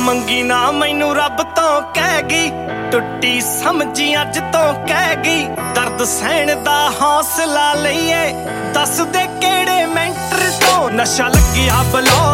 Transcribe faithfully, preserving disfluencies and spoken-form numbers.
ਮੰਗੀ ਨਾ ਮੈਨੂੰ ਰੱਬ ਤੋਂ ਕਹਿ ਗਈ, ਟੁੱਟੀ ਸਮਝੀ ਅੱਜ ਤੋਂ ਕਹਿ ਗਈ। ਦਰਦ ਸਹਿਣ ਦਾ ਹੌਸਲਾ ਲਈਏ, ਦੱਸ ਦੇ ਕਿਹੜੇ ਮੈਂਟਰ ਤੋਂ। ਨਸ਼ਾ ਲੱਗਿਆ ਬਲੋ